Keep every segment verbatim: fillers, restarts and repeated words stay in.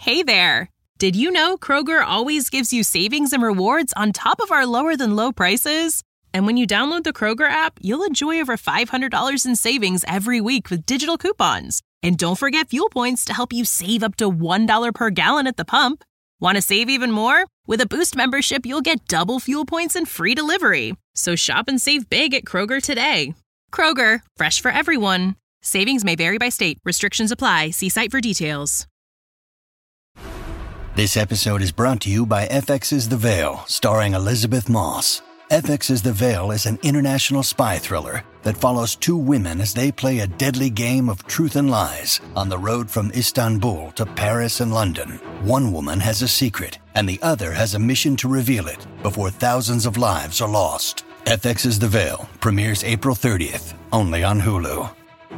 Hey there! Did you know Kroger always gives you savings and rewards on top of our lower-than-low prices? And when you download the Kroger app, you'll enjoy over five hundred dollars in savings every week with digital coupons. And don't forget fuel points to help you save up to one dollar per gallon at the pump. Want to save even more? With a Boost membership, you'll get double fuel points and free delivery. So shop and save big at Kroger today. Kroger, fresh for everyone. Savings may vary by state. Restrictions apply. See site for details. This episode is brought to you by F X's The Veil, starring Elizabeth Moss. F X's The Veil is an international spy thriller that follows two women as they play a deadly game of truth and lies on the road from Istanbul to Paris and London. One woman has a secret, and the other has a mission to reveal it before thousands of lives are lost. F X's The Veil premieres April thirtieth, only on Hulu.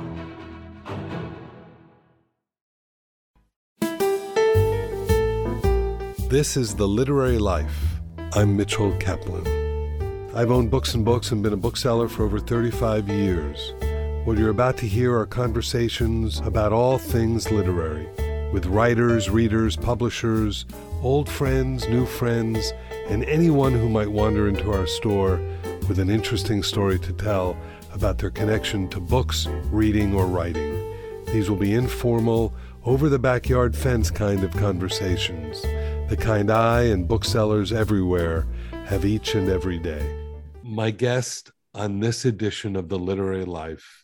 This is The Literary Life. I'm Mitchell Kaplan. I've owned books and books and been a bookseller for over thirty-five years. What you're about to hear are conversations about all things literary, with writers, readers, publishers, old friends, new friends, and anyone who might wander into our store with an interesting story to tell about their connection to books, reading, or writing. These will be informal, over-the-backyard fence kind of conversations, the kind I and booksellers everywhere have each and every day. My guest on this edition of The Literary Life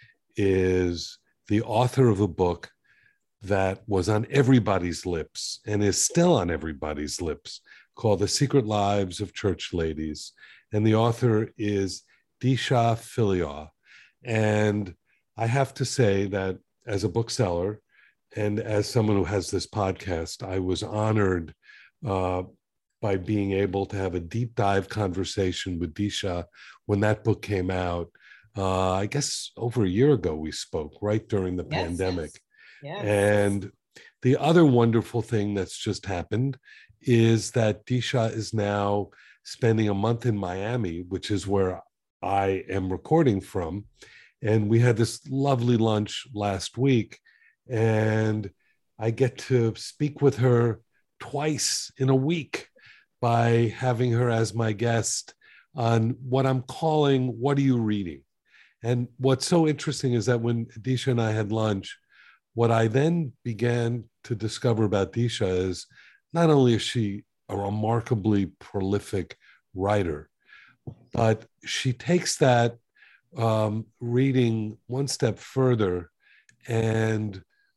is the author of a book that was on everybody's lips and is still on everybody's lips, called The Secret Lives of Church Ladies. And the author is Disha Philyaw. And I have to say that as a bookseller and as someone who has this podcast, I was honored uh, by being able to have a deep dive conversation with Disha when that book came out. Uh, I guess over a year ago we spoke, right during the yes, pandemic. Yes. Yes. And the other wonderful thing that's just happened is that Disha is now spending a month in Miami, which is where I am recording from. And we had this lovely lunch last week, and I get to speak with her twice in a week by having her as my guest on what I'm calling, What Are You Reading? And what's so interesting is that when Disha and I had lunch, what I then began to discover about Disha is not only is she a remarkably prolific writer, but she takes that um, reading one step further and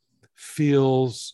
feels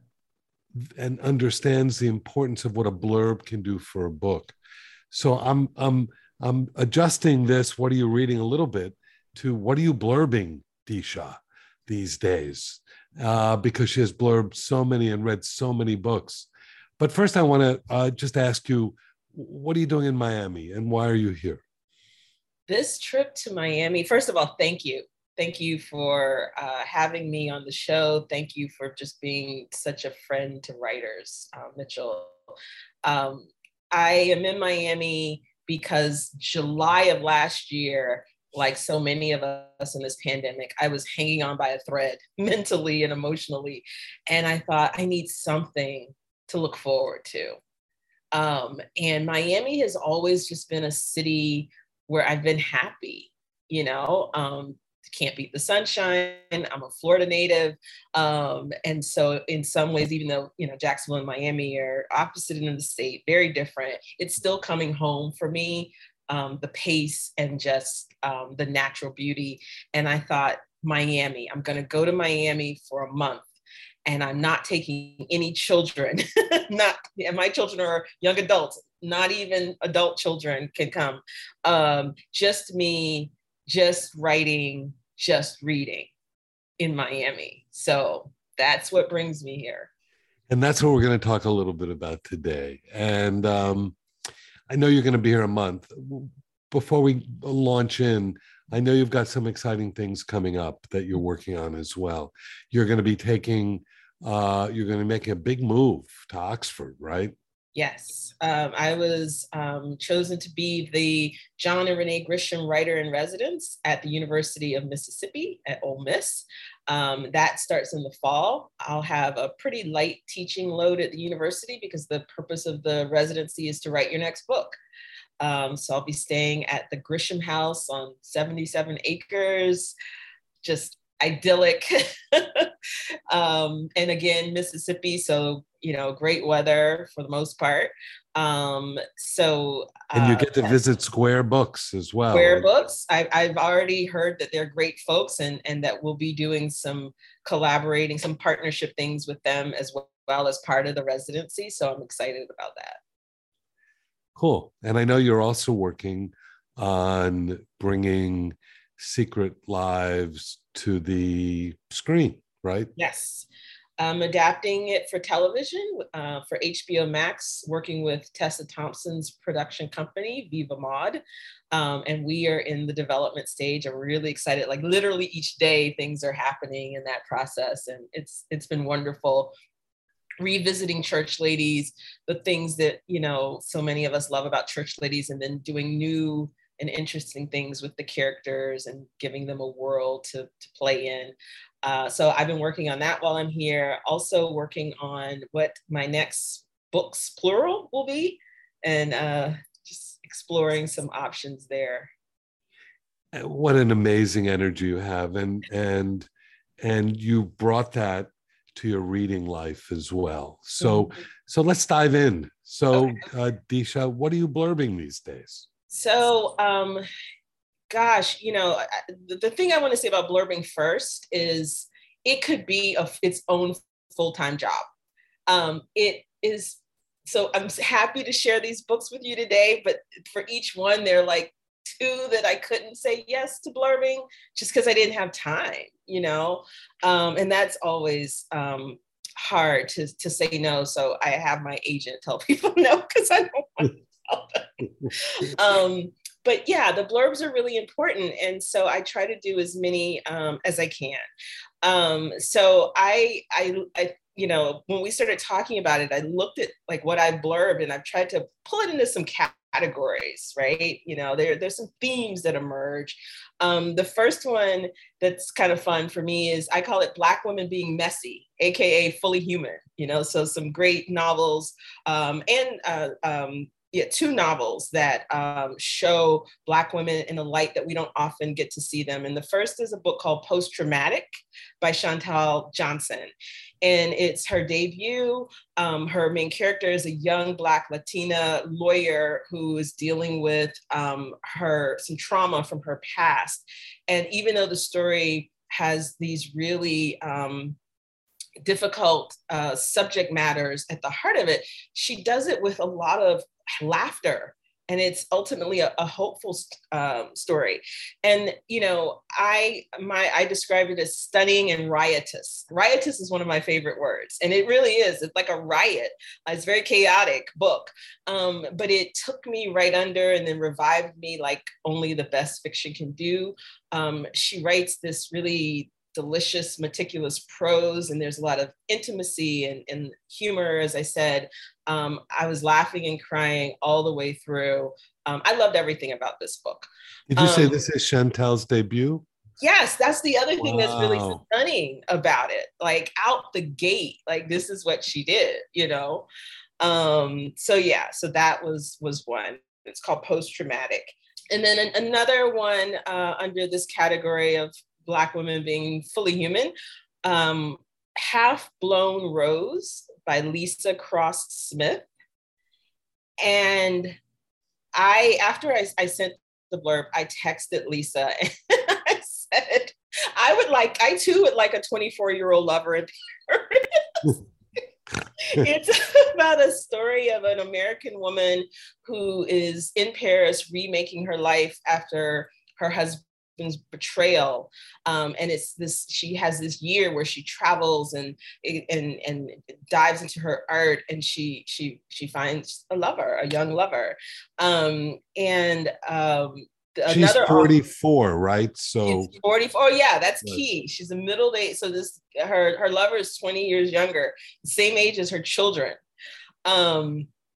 and understands the importance of what a blurb can do for a book. So I'm I'm I'm adjusting this, What Are You Reading, a little bit to What Are You Blurbing, Disha, these days, uh, because she has blurbed so many and read so many books. But first I want to uh, just ask you, what are you doing in Miami and why are you here? This trip to Miami, first of all, thank you. Thank you for uh, having me on the show. Thank you for just being such a friend to writers, uh, Mitchell. Um, I am in Miami because July of last year, like so many of us in this pandemic, I was hanging on by a thread mentally and emotionally. And I thought, I need something to look forward to. Um, and Miami has always just been a city where I've been happy, you know, um, can't beat the sunshine. I'm a Florida native. Um, and so in some ways, even though, you know, Jacksonville and Miami are opposite in the state, very different, it's still coming home for me, um, the pace and just um, the natural beauty. And I thought, Miami, I'm going to go to Miami for a month. And I'm not taking any children, not, and my children are young adults, not even adult children can come. Um, just me, just writing, just reading in Miami. So that's what brings me here. And that's what we're going to talk a little bit about today. And um, I know you're going to be here a month. Before we launch in, I know you've got some exciting things coming up that you're working on as well. You're going to be taking, uh, you're going to be making a big move to Oxford, right? Yes, um, I was um, chosen to be the John and Renee Grisham Writer in Residence at the University of Mississippi at Ole Miss. Um, that starts in the fall. I'll have a pretty light teaching load at the university because the purpose of the residency is to write your next book. Um, so I'll be staying at the Grisham House on seventy-seven acres, just idyllic. um, and again, Mississippi, so, you know, great weather for the most part. Um, so and you uh, get to visit Square Books as well. Square Books. I, I've already heard that they're great folks, and and that we'll be doing some collaborating, some partnership things with them as well, well as part of the residency. So I'm excited about that. Cool. And I know you're also working on bringing Secret Lives to the screen, right? Yes. I'm adapting it for television uh, for H B O Max, working with Tessa Thompson's production company, Viva Mod. Um, and we are in the development stage. I'm really excited. Like literally each day things are happening in that process. And it's it's been wonderful revisiting Church Ladies, the things that, you know, so many of us love about Church Ladies, and then doing new and interesting things with the characters and giving them a world to, to play in. Uh, so I've been working on that while I'm here. Also working on what my next books, plural, will be, and uh, just exploring some options there. What an amazing energy you have. And, and, and you brought that to your reading life as well. So, mm-hmm. so let's dive in. So, okay. uh, Disha, what are you blurbing these days? So, um, gosh, you know, the, the thing I want to say about blurbing first is it could be a, its own full-time job. Um, it is, so I'm happy to share these books with you today, but for each one, they're like two that I couldn't say yes to blurbing just because I didn't have time, you know? Um, and that's always um, hard to, to say no. So I have my agent tell people no because I don't want to tell them. um, but yeah, the blurbs are really important. And so I try to do as many um, as I can. Um, so I, I, I, you know, when we started talking about it, I looked at like what I blurbed and I've tried to pull it into some categories, right? You know, there, there's some themes that emerge. Um, the first one that's kind of fun for me is I call it Black Women Being Messy, A K A Fully Human, you know, so some great novels um, and uh, um, yeah, two novels that um, show Black women in a light that we don't often get to see them. And the first is a book called Post Traumatic by Chantal Johnson. And it's her debut. Um, her main character is a young Black Latina lawyer who is dealing with um, her some trauma from her past. And even though the story has these really um, difficult uh, subject matters at the heart of it, she does it with a lot of laughter. And it's ultimately a, a hopeful um, story. And, you know, I my I describe it as stunning and riotous. Riotous is one of my favorite words. And it really is. It's like a riot. It's a very chaotic book. Um, but it took me right under and then revived me like only the best fiction can do. Um, she writes this really delicious, meticulous prose, and there's a lot of intimacy and, and humor, as I said. Um, I was laughing and crying all the way through. Um, I loved everything about this book. Did you um, say this is Chantal's debut? Yes, that's the other thing wow. that's really stunning about it. Like out the gate, like this is what she did, you know? Um, so yeah, so that was, was one. It's called Post Traumatic. And then an, another one uh, under this category of Black women being fully human, um, Half Blown Rose by Lisa Cross Smith. And I, after I, I sent the blurb, I texted Lisa and I said, I would like, I too would like a twenty-four year old lover in Paris. It's about a story of an American woman who is in Paris remaking her life after her husband betrayal, um, and it's this. She has this year where she travels and and and dives into her art, and she she she finds a lover, a young lover, um, and um, she's another forty-four, author, right? So forty-four. Oh yeah, that's key. She's a middle age. So this her her lover is twenty years younger, same age as her children. Um,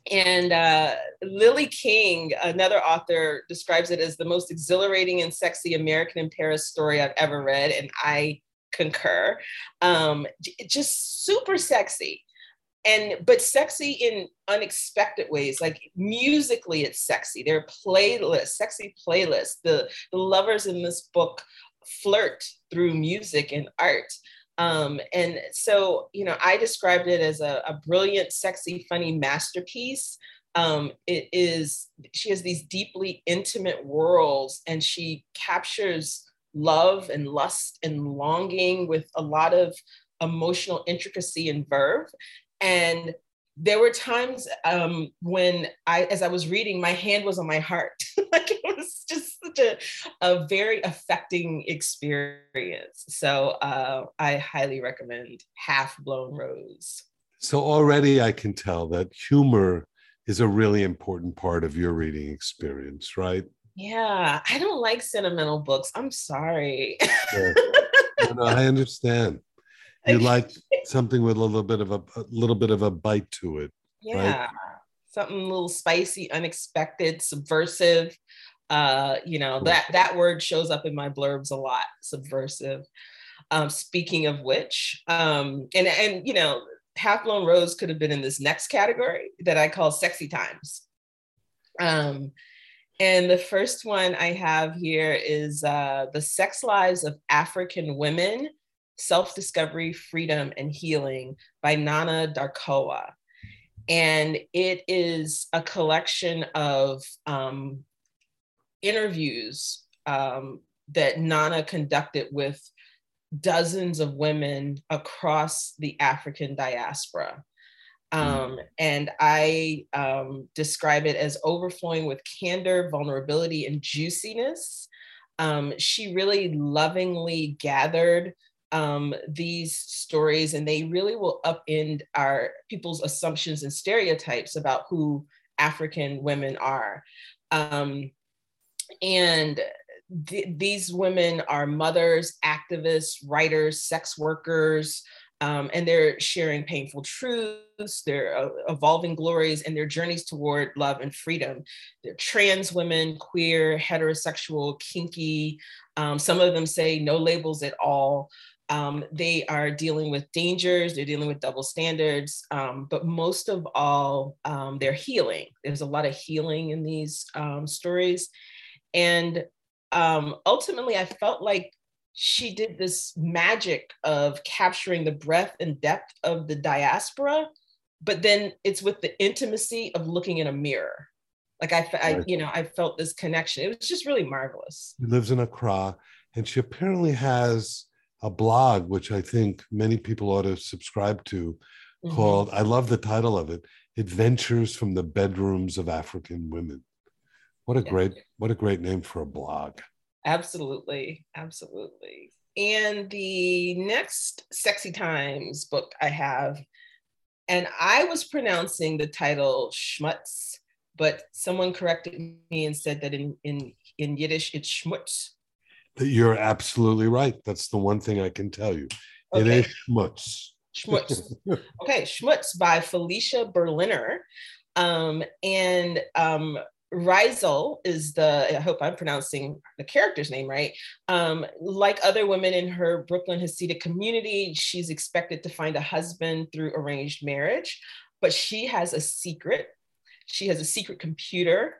And uh, Lily King, another author, describes it as the most exhilarating and sexy American in Paris story I've ever read. And I concur. Um, just super sexy. And but sexy in unexpected ways. Like musically, it's sexy. There are playlists, sexy playlists. The, the lovers in this book flirt through music and art. Um, and so, you know, I described it as a, a brilliant, sexy, funny masterpiece. Um, it is, she has these deeply intimate worlds, and she captures love and lust and longing with a lot of emotional intricacy and verve. And there were times um, when I, as I was reading, my hand was on my heart. Like it was just such a, a very affecting experience. So uh, I highly recommend Half Blown Rose. So already I can tell that humor is a really important part of your reading experience, right? Yeah, I don't like sentimental books. I'm sorry. Yeah. No, no, I understand. You like something with a little bit of a, a little bit of a bite to it. Yeah, right? Something a little spicy, unexpected, subversive. Uh, you know, that that word shows up in my blurbs a lot. Subversive. Um, speaking of which, um, and and you know, Half Blown Rose could have been in this next category that I call sexy times. Um, and the first one I have here is uh, The Sex Lives of African Women, Self-Discovery, Freedom, and Healing by Nana Darkoa. And it is a collection of um, interviews um, that Nana conducted with dozens of women across the African diaspora. Um, and I um, describe it as overflowing with candor, vulnerability, and juiciness. Um, she really lovingly gathered um, these stories, and they really will upend our people's assumptions and stereotypes about who African women are. Um, and th- these women are mothers, activists, writers, sex workers, Um, and they're sharing painful truths, their uh, evolving glories, and their journeys toward love and freedom. They're trans women, queer, heterosexual, kinky. Um, some of them say no labels at all. Um, they are dealing with dangers, they're dealing with double standards, um, but most of all, um, they're healing. There's a lot of healing in these um, stories. And um, ultimately, I felt like she did this magic of capturing the breadth and depth of the diaspora, but then it's with the intimacy of looking in a mirror. Like I, I you know, I felt this connection. It was just really marvelous. She lives in Accra, and she apparently has a blog, which I think many people ought to subscribe to, mm-hmm. called, I love the title of it, Adventures from the Bedrooms of African Women. What a yeah. great, what a great name for a blog. Absolutely, absolutely. And the next Sexy Times book I have, and I was pronouncing the title Schmutz, but someone corrected me and said that in, in, in Yiddish, it's Schmutz. You're absolutely right. That's the one thing I can tell you. Okay. It is Schmutz. Schmutz. Okay, Schmutz by Felicia Berliner. Um, and um, Rizel is the, I hope I'm pronouncing the character's name right. Um, like other women in her Brooklyn Hasidic community, she's expected to find a husband through arranged marriage, but she has a secret. She has a secret computer.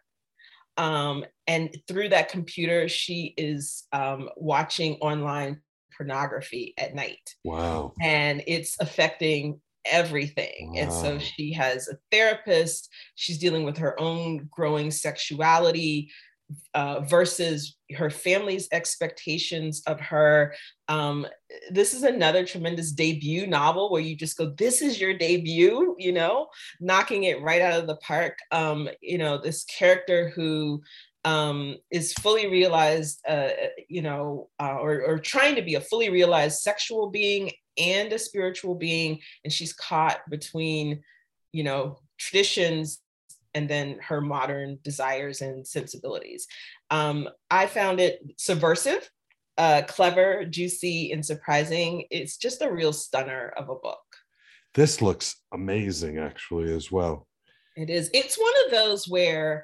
Um, and through that computer, she is um, watching online pornography at night. Wow. And it's affecting everything. Wow. And so she has a therapist, she's dealing with her own growing sexuality uh, versus her family's expectations of her. Um, this is another tremendous debut novel where you just go, this is your debut, you know, knocking it right out of the park. Um, you know, this character who um, is fully realized, uh, you know, uh, or, or trying to be a fully realized sexual being and a spiritual being, and she's caught between, you know, traditions and then her modern desires and sensibilities. Um, I found it subversive, uh, clever, juicy, and surprising. It's just a real stunner of a book. This looks amazing, actually, as well. It is. It's one of those where,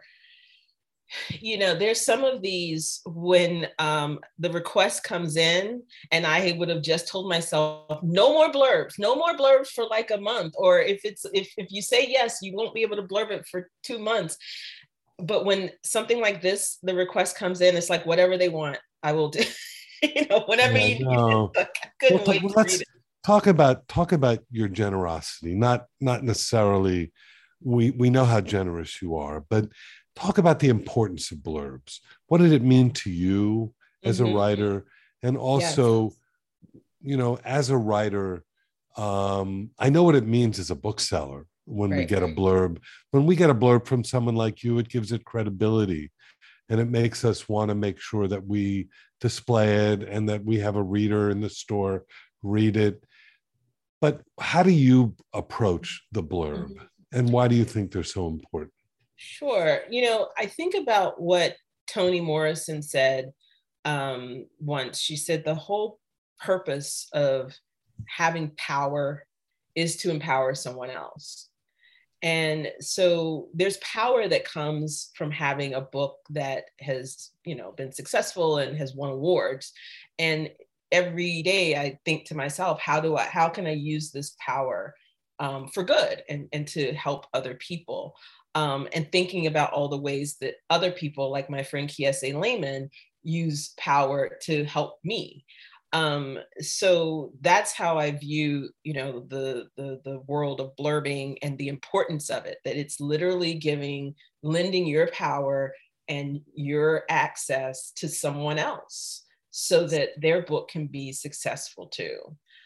you know, there's some of these when um, the request comes in and I would have just told myself, no more blurbs, no more blurbs for like a month. Or if it's, if, if you say yes, you won't be able to blurb it for two months. But when something like this, the request comes in, it's like, whatever they want, I will do, you know, whatever Yeah, you no. need. I couldn't well, wait well, to let's read it. talk about talk about your generosity. Not not necessarily we we know how generous you are, but talk about the importance of blurbs. What did it mean to you as mm-hmm. a writer? And also, yes. you know, as a writer, um, I know what it means as a bookseller when right. we get a blurb. When we get a blurb from someone like you, it gives it credibility. And it makes us want to make sure that we display it and that we have a reader in the store read it. But how do you approach the blurb? Mm-hmm. And why do you think they're so important? Sure. You know, I think about what Toni Morrison said um, once. She said the whole purpose of having power is to empower someone else. And so there's power that comes from having a book that has, you know, been successful and has won awards. And every day I think to myself, how do I, how can I use this power um, for good and, and to help other people? Um, and thinking about all the ways that other people, like my friend Kiese Laymon, use power to help me. Um, so that's how I view, you know, the, the, the world of blurbing and the importance of it, that it's literally giving, lending your power and your access to someone else so that their book can be successful too.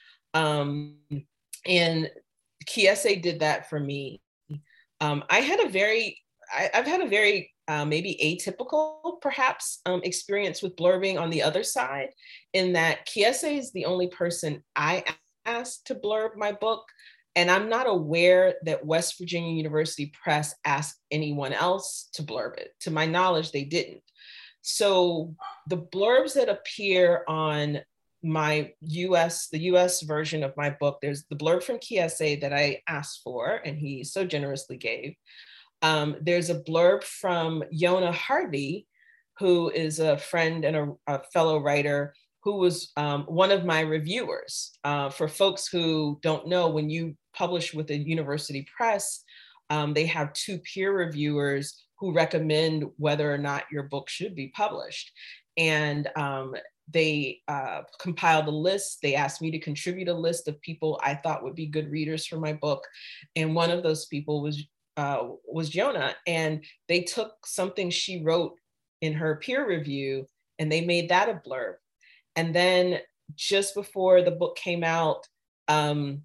Um, and Kiese did that for me. Um, I had a very, I, I've had a very uh, maybe atypical, perhaps, um, experience with blurbing on the other side, in that Kiese is the only person I asked to blurb my book. And I'm not aware that West Virginia University Press asked anyone else to blurb it. To my knowledge, they didn't. So the blurbs that appear on my U S, the U S version of my book, there's the blurb from Kiese that I asked for, and he so generously gave. Um, there's a blurb from Yona Harvey, who is a friend and a, a fellow writer, who was um, one of my reviewers. Uh, for folks who don't know, when you publish with a university press, um, they have two peer reviewers who recommend whether or not your book should be published. And um, they uh, compiled a list. They asked me to contribute a list of people I thought would be good readers for my book. And one of those people was, uh, was Yona. And they took something she wrote in her peer review and they made that a blurb. And then just before the book came out, um,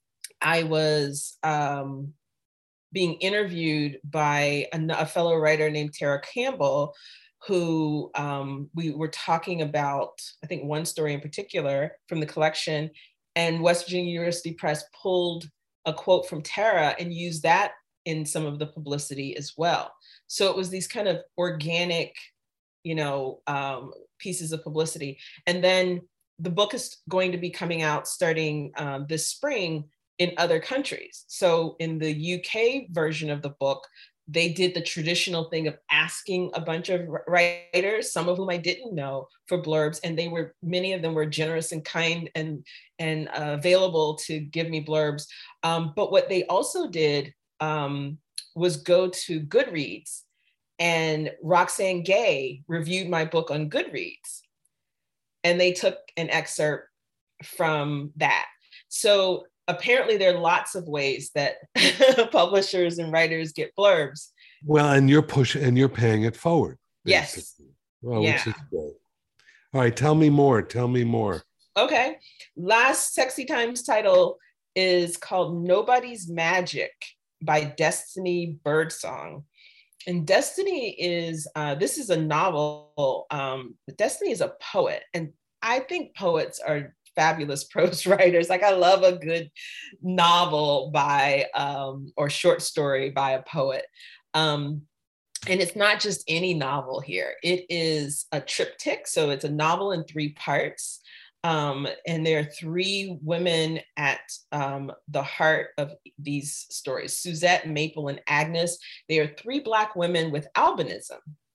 I was um, being interviewed by a, a fellow writer named Tara Campbell, who um, we were talking about, I think one story in particular from the collection, and West Virginia University Press pulled a quote from Tara and used that in some of the publicity as well. So it was these kind of organic, you know, um, pieces of publicity. And then the book is going to be coming out starting um, this spring in other countries. So in the U K version of the book, they did the traditional thing of asking a bunch of writers, some of whom I didn't know, for blurbs. And they were, many of them were generous and kind and, and uh, available to give me blurbs. Um, but what they also did um, was go to Goodreads, and Roxane Gay reviewed my book on Goodreads. And they took an excerpt from that. So apparently there are lots of ways that publishers and writers get blurbs. Well, and you're pushing and you're paying it forward. Basically. Yes. Well, yeah. Which is great. All right, tell me more. Tell me more. Okay. Last Sexy Times title is called Nobody's Magic by Destiny Birdsong. And Destiny is, uh, this is a novel. Um, Destiny is a poet. And I think poets are fabulous prose writers. Like, I love a good novel by, um, or short story by a poet. Um, and it's not just any novel here. It is a triptych. So it's a novel in three parts. Um, and there are three women at um, the heart of these stories: Suzette, Maple, and Agnes. They are three Black women with albinism.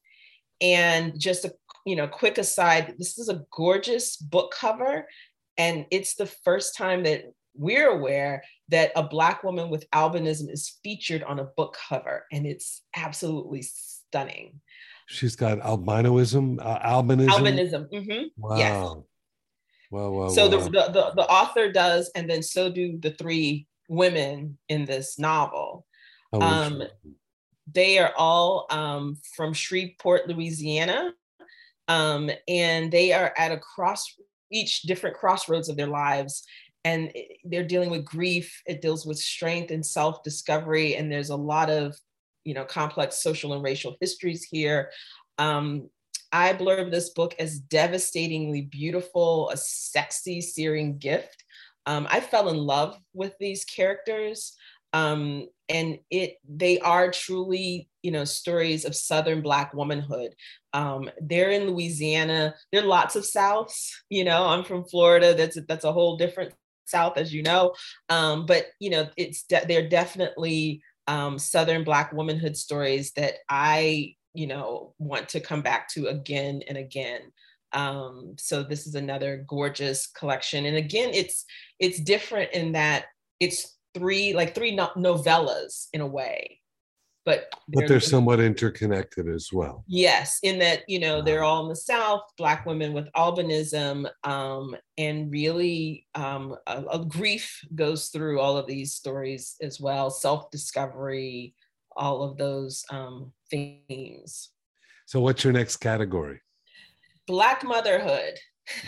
And just a you know quick aside, this is a gorgeous book cover, and it's the first time that we're aware that a Black woman with albinism is featured on a book cover, and it's absolutely stunning. She's got albinoism, uh, albinism. Albinism. Mm-hmm. Wow. Yes. Wow, wow, so wow. The, the, the, the author does, and then so do the three women in this novel. Oh, um, they are all um, from Shreveport, Louisiana. Um, and they are at a cross, each different crossroads of their lives. And they're dealing with grief. It deals with strength and self-discovery. And there's a lot of, you know, complex social and racial histories here. Um, I blurb this book as devastatingly beautiful, a sexy, searing gift. Um, I fell in love with these characters. Um, and it, they are truly, you know, stories of Southern Black womanhood. Um, they're in Louisiana. There are lots of Souths, you know, I'm from Florida. That's, that's a whole different South, as you know. Um, but, you know, it's, de- they're definitely um, Southern Black womanhood stories that I, you know, want to come back to again and again. Um, so this is another gorgeous collection. And again, it's, it's different in that it's three, like three no- novellas in a way, but they're, but they're somewhat interconnected as well. Yes, in that, you know, they're all in the South, Black women with albinism, um, and really um, a, a grief goes through all of these stories as well, self-discovery, all of those um, themes. So what's your next category? Black motherhood.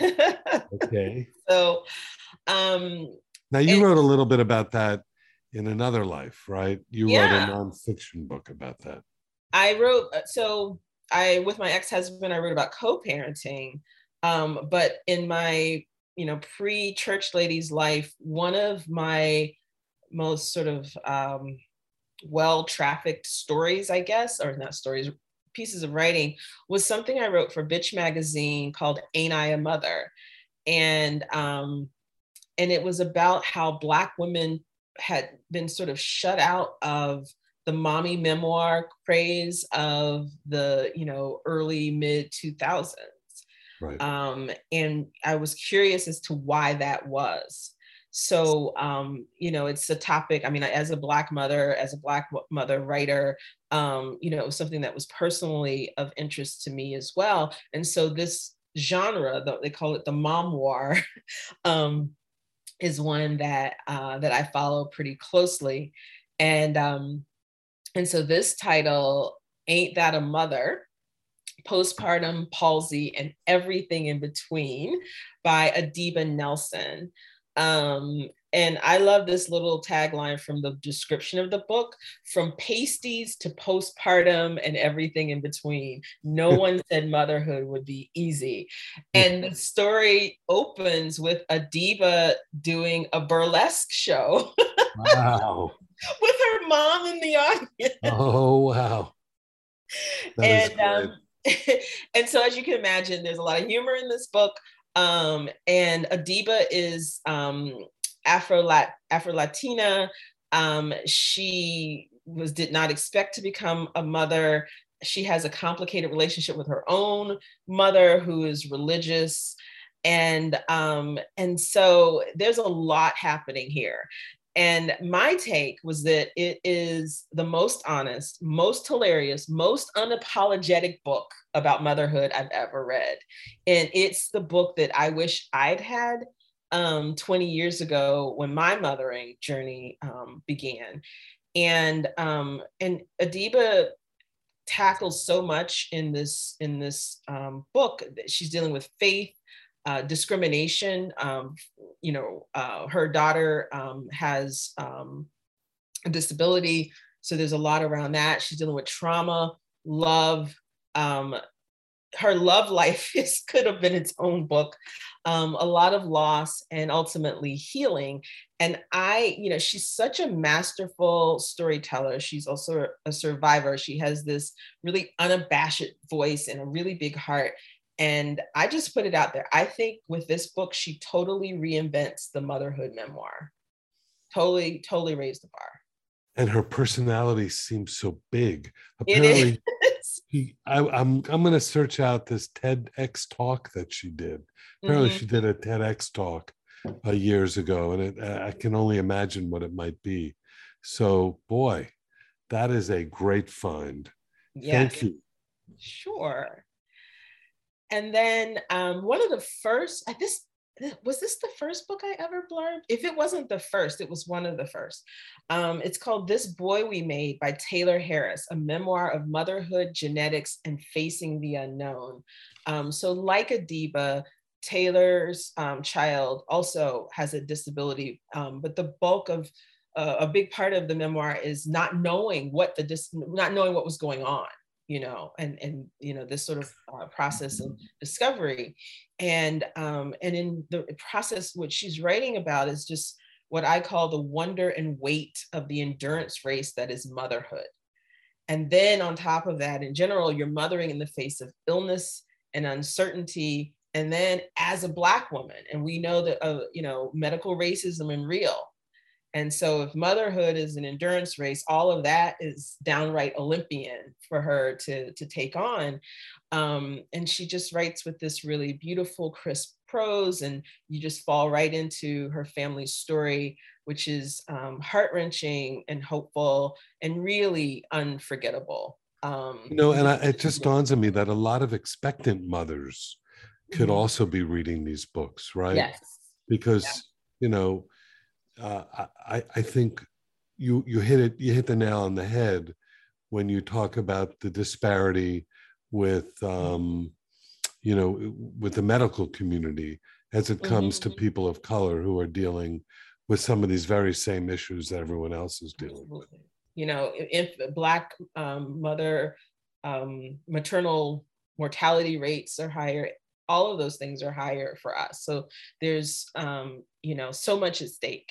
Okay. So, um, now you and, wrote a little bit about that in another life, right? You yeah. wrote a nonfiction book about that. I wrote, so I, with my ex-husband, I wrote about co-parenting. Um, but in my, you know, pre-church ladies life, one of my most sort of um, well-trafficked stories, I guess, or not stories, pieces of writing, was something I wrote for Bitch magazine called Ain't I a Mother? And, um, and it was about how Black women had been sort of shut out of the mommy memoir craze of the, you know, early mid two thousands. Right. Um, and I was curious as to why that was. So, um, you know, it's a topic, I mean, as a Black mother, as a Black mother writer, um, you know, it was something that was personally of interest to me as well. And so this genre, they call it the momoir, um, is one that uh, that I follow pretty closely. And, um, and so this title, Ain't That a Mother? Postpartum Palsy and Everything in Between by Adiba Nelson. Um, and I love this little tagline from the description of the book: from pasties to postpartum and everything in between. No one said motherhood would be easy. And the story opens with Adiba doing a burlesque show. Wow. With her mom in the audience. Oh, wow. That and um, and so, as you can imagine, there's a lot of humor in this book. Um, and Adiba is um, Afro Afro Latina. Um, she was did not expect to become a mother. She has a complicated relationship with her own mother, who is religious, and um, and so there's a lot happening here. And my take was that it is the most honest, most hilarious, most unapologetic book about motherhood I've ever read. And it's the book that I wish I'd had um, twenty years ago when my mothering journey um, began. And, um, and Adiba tackles so much in this, in this um, book. She's dealing with faith, Uh, discrimination. Um, you know, uh, her daughter um, has um, a disability, so there's a lot around that. She's dealing with trauma, love. Um, her love life is, could have been its own book. Um, a lot of loss and ultimately healing. And I, you know, she's such a masterful storyteller. She's also a survivor. She has this really unabashed voice and a really big heart. And I just put it out there. I think with this book, she totally reinvents the motherhood memoir. Totally, totally raised the bar. And her personality seems so big. It Apparently, is. he, I, I'm I'm going to search out this TEDx talk that she did. Apparently, Mm-hmm. she did a TEDx talk uh, years ago, and it, I can only imagine what it might be. So, boy, that is a great find. Yes. Thank you. Sure. And then um, one of the first, I this was this the first book I ever blurbed? If it wasn't the first, it was one of the first. Um, it's called This Boy We Made by Taylor Harris, a memoir of motherhood, genetics, and facing the unknown. Um, so like Adiba, Taylor's um, child also has a disability, um, but the bulk of uh, a big part of the memoir is not knowing what the dis- not knowing what was going on, you know, and and you know this sort of uh, process of discovery, and um, and in the process, what she's writing about is just what I call the wonder and weight of the endurance race that is motherhood. And then on top of that, in general, you're mothering in the face of illness and uncertainty. And then as a Black woman, and we know that, uh, you know, medical racism is real. And so if motherhood is an endurance race, all of that is downright Olympian for her to, to take on. Um, and she just writes with this really beautiful, crisp prose, and you just fall right into her family's story, which is um, heart-wrenching and hopeful and really unforgettable. Um, You know, and I, it just dawns on me that a lot of expectant mothers could Mhm. also be reading these books, right? Yes. Because, Yeah. you know, uh, I, I think you you hit it, you hit the nail on the head when you talk about the disparity with, um, you know, with the medical community as it comes Mm-hmm. to people of color who are dealing with some of these very same issues that everyone else is dealing with. You know, if Black um, mother um, maternal mortality rates are higher, all of those things are higher for us. So there's, um, you know, so much at stake.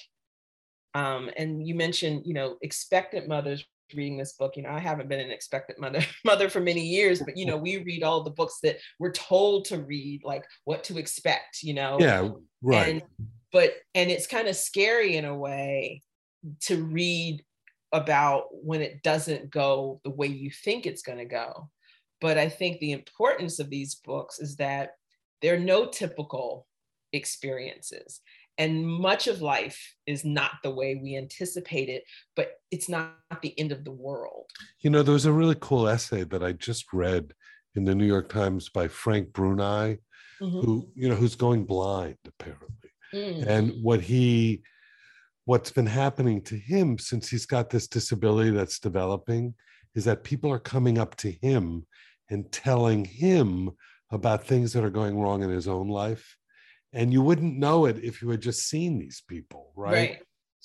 Um, and you mentioned, you know, expectant mothers reading this book. You know, I haven't been an expectant mother mother for many years, but you know, we read all the books that we're told to read, like what to expect, you know. Yeah, right. And but and it's kind of scary in a way to read about when it doesn't go the way you think it's going to go. But I think the importance of these books is that they're no typical experiences. And much of life is not the way we anticipate it, but it's not the end of the world. You know, there was a really cool essay that I just read in the New York Times by Frank Bruni, mm-hmm. who, you know, who's going blind, apparently. Mm. And what he, what's been happening to him since he's got this disability that's developing is that people are coming up to him and telling him about things that are going wrong in his own life. And you wouldn't know it if you had just seen these people, right? Right.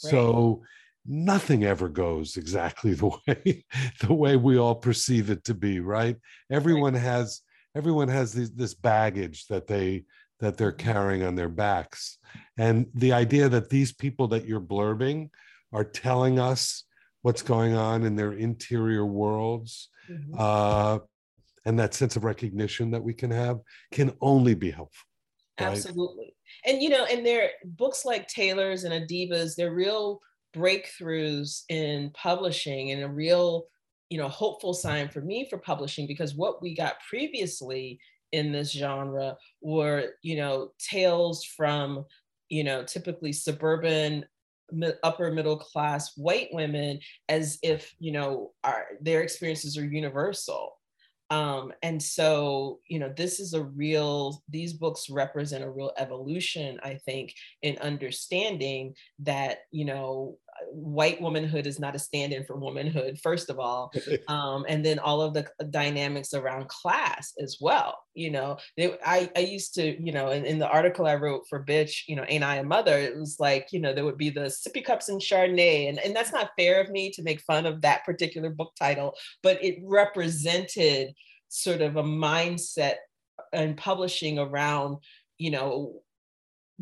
So right. Nothing ever goes exactly the way the way we all perceive it to be, right? Everyone right. has everyone has this, this baggage that they that they're carrying on their backs. And the idea that these people that you're blurbing are telling us what's going on in their interior worlds, mm-hmm. uh, and that sense of recognition that we can have can only be helpful. Right? Absolutely. And, you know, and they're books like Taylor's and Adiba's, they're real breakthroughs in publishing and a real, you know, hopeful sign for me for publishing, because what we got previously in this genre were, you know, tales from, you know, typically suburban, upper middle class white women, as if, you know, our, their experiences are universal. Um, and so, you know, this is a real, these books represent a real evolution, I think, in understanding that, you know, white womanhood is not a stand-in for womanhood, first of all. Um, and then all of the dynamics around class as well. You know, they, I, I used to, you know, in, in the article I wrote for Bitch, you know, Ain't I a Mother? It was like, you know, there would be the sippy cups and Chardonnay. And, and that's not fair of me to make fun of that particular book title, but it represented sort of a mindset and publishing around, you know,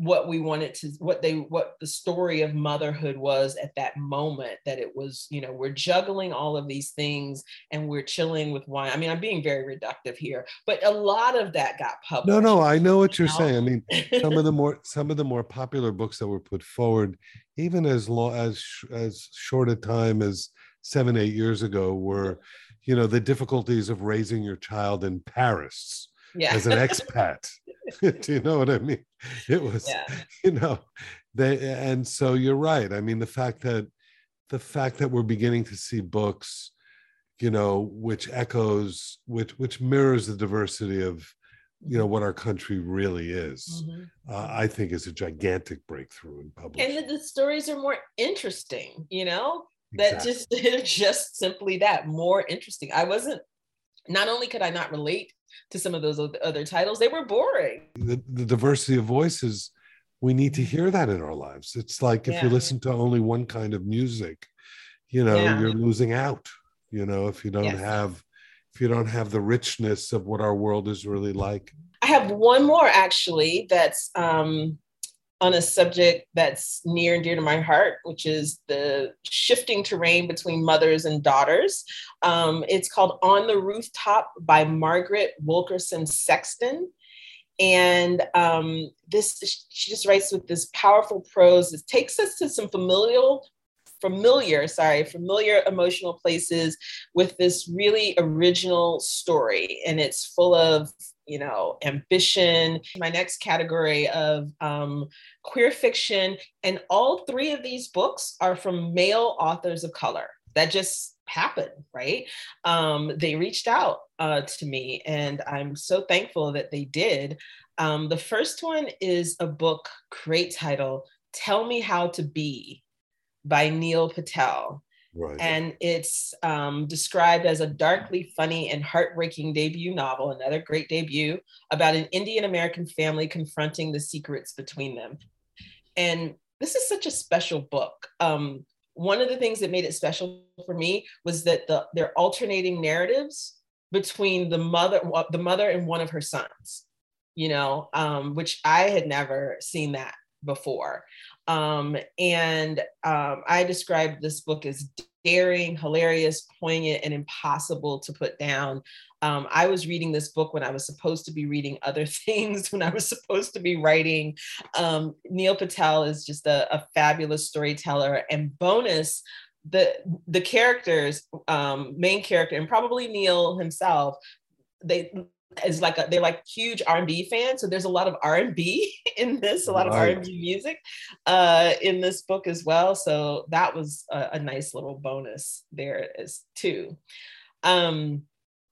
what we wanted to, what they, what the story of motherhood was at that moment, that it was, you know, we're juggling all of these things and we're chilling with wine. I mean, I'm being very reductive here, but a lot of that got published. No, no, I know what you're you know? saying. I mean, some of the more, some of the more popular books that were put forward, even as long as, as short a time as seven, eight years ago were, you know, the difficulties of raising your child in Paris yeah. as an expat. Do you know what I mean? It was, yeah. you know, they, and so you're right. I mean, the fact that, the fact that we're beginning to see books, you know, which echoes, which, which mirrors the diversity of, you know, what our country really is, mm-hmm. uh, I think is a gigantic breakthrough in publishing. And the, the stories are more interesting, you know, that exactly. just, they're just simply that, more interesting. I wasn't, not only could I not relate to some of those other titles, they were boring. The, the diversity of voices, we need to hear that in our lives. It's like if yeah. you listen to only one kind of music, you know, yeah. you're losing out, you know, if you don't yes. have, if you don't have the richness of what our world is really like. I have one more actually that's um, on a subject that's near and dear to my heart, which is the shifting terrain between mothers and daughters. Um, it's called On the Rooftop by Margaret Wilkerson Sexton. And um, this, she just writes with this powerful prose. It takes us to some familial, familiar, sorry, familiar emotional places with this really original story. And it's full of, you know, ambition. My next category of um, queer fiction. And all three of these books are from male authors of color. That just happened, right? Um, they reached out uh, to me, and I'm so thankful that they did. Um, the first one is a book, great title, Tell Me How to Be by Neil Patel. Right. And it's um, described as a darkly funny and heartbreaking debut novel, another great debut, about an Indian American family confronting the secrets between them. And this is such a special book. Um, one of the things that made it special for me was that the they're alternating narratives between the mother, the mother and one of her sons, you know, um, which I had never seen that before. Um, and um, I described this book as daring, hilarious, poignant, and impossible to put down. Um, I was reading this book when I was supposed to be reading other things, when I was supposed to be writing. Um, Neil Patel is just a, a fabulous storyteller. And bonus, the, the characters, um, main character, and probably Neil himself, they is like a, they're like huge R and B fans. So there's a lot of R and B in this, a lot right. of R and B music uh, in this book as well. So that was a, a nice little bonus there as too. Um,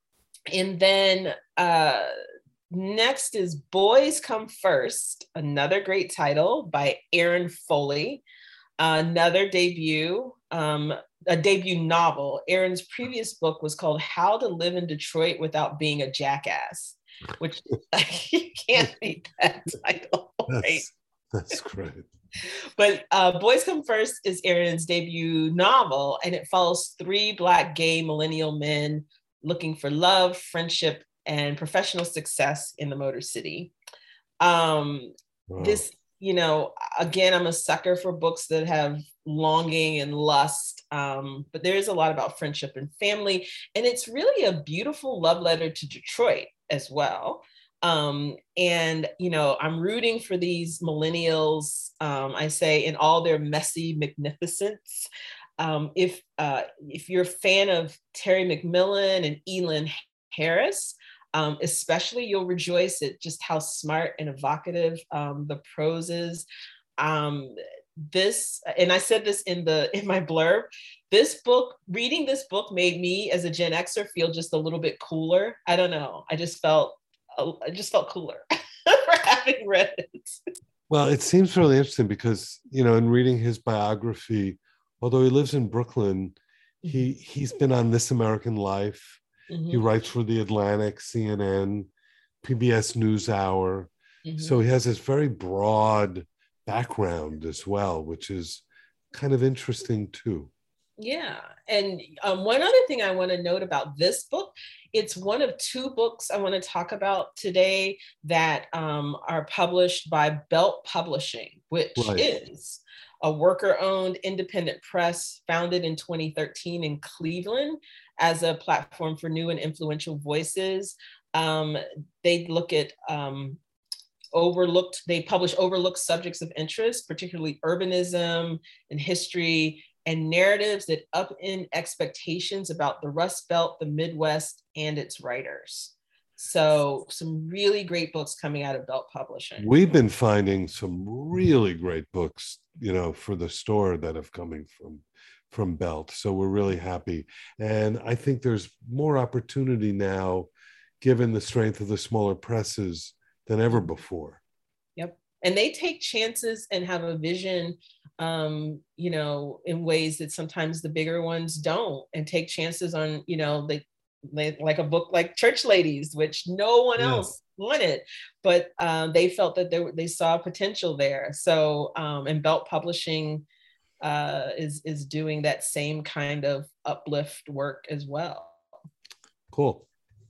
and then uh, next is Boys Come First, another great title by Erin Foley, another debut. Um, a debut novel. Erin's previous book was called How to Live in Detroit Without Being a Jackass, which you can't beat that title, right? That's, that's great. But uh, Boys Come First is Erin's debut novel, and it follows three Black gay millennial men looking for love, friendship, and professional success in the Motor City. Um, wow. This, you know, again, I'm a sucker for books that have longing and lust, um, but there is a lot about friendship and family, and it's really a beautiful love letter to Detroit as well. Um, and, you know, I'm rooting for these millennials, um, I say, in all their messy magnificence. Um, if, uh, if you're a fan of Terry McMillan and Elin Harris, Um, especially, you'll rejoice at just how smart and evocative um, the prose is. Um, this, and I said this in the in my blurb, this book, reading this book made me as a Gen Xer feel just a little bit cooler. I don't know. I just felt, I just felt cooler for having read it. Well, it seems really interesting because, you know, in reading his biography, although he lives in Brooklyn, he he's been on This American Life. Mm-hmm. He writes for The Atlantic, C N N, P B S NewsHour. Mm-hmm. So he has this very broad background as well, which is kind of interesting too. Yeah. And um, one other thing I want to note about this book, it's one of two books I want to talk about today that um, are published by Belt Publishing, which Right. is a worker-owned independent press founded in twenty thirteen in Cleveland as a platform for new and influential voices. Um, they look at um, overlooked, they publish overlooked subjects of interest, particularly urbanism and history, and narratives that upend expectations about the Rust Belt, the Midwest, and its writers. So some really great books coming out of Belt Publishing. We've been finding some really great books, you know, for the store that have coming from from Belt. So we're really happy. And I think there's more opportunity now, given the strength of the smaller presses, than ever before. Yep. And they take chances and have a vision, um, you know, in ways that sometimes the bigger ones don't, and take chances on, you know, they, they like a book like Church Ladies, which no one Yeah. else wanted, but um, they felt that they, they saw potential there. So, um, and Belt Publishing uh, is, is doing that same kind of uplift work as well. Cool.